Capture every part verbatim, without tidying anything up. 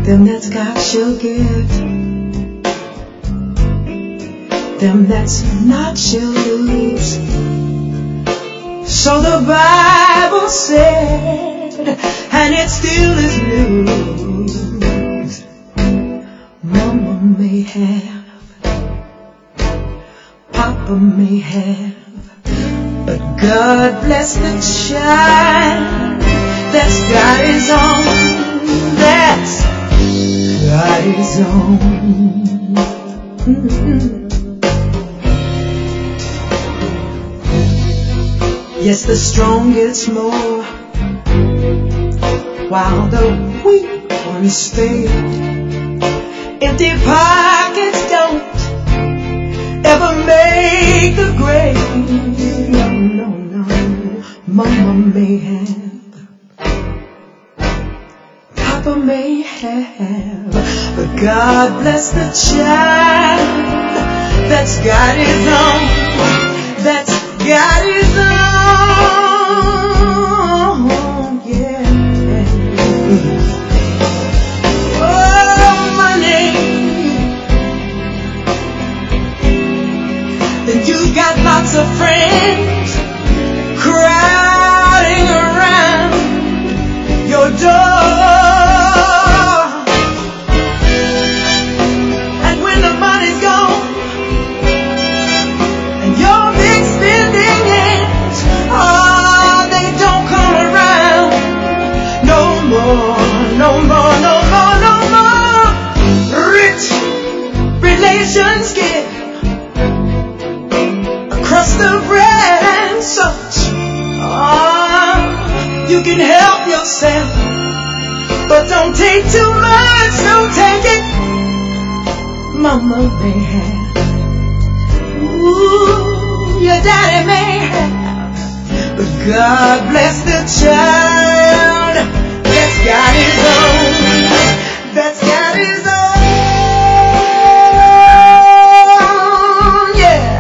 Them that's got shall get, them that's not shall lose. So the Bible said, and it still is news. Mama may have, Papa may have, but God bless the child that's got his own, that's got his own. Mm-hmm. Yes, the strong gets more, while the weak ones fail. Empty pockets don't ever make the grave. No, no, no. Mama may have, Papa may have, but God bless the child that's got his own, that's got his own. Yeah. Oh, money. Then you got lots of friends crowding around your door. And when the money's gone and your big spending hands, oh, they don't come around no more, no more, no more, no more. Rich relations get across the bread and such. Oh, you can help yourself, but don't take too much, don't take it. Mama may have, ooh, your daddy may have, but God bless the child that's got his own, that's got his own, yeah.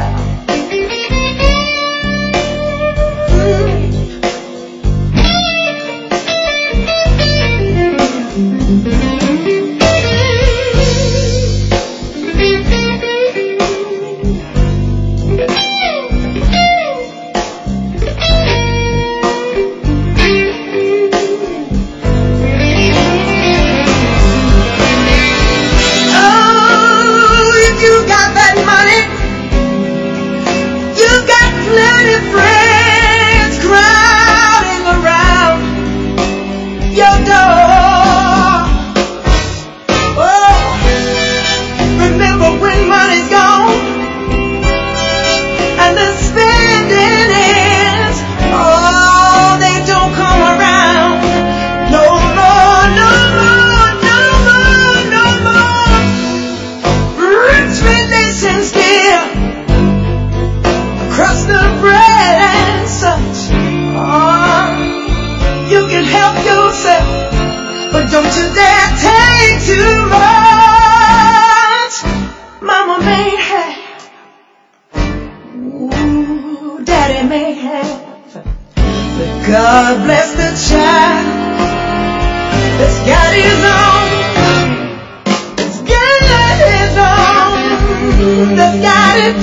God bless the child that's got his own, that's got his own, that's got it.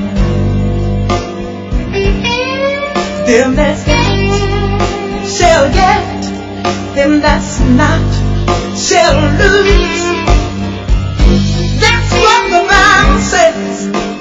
Them that's got shall get, them that's not shall lose. That's what the Bible says.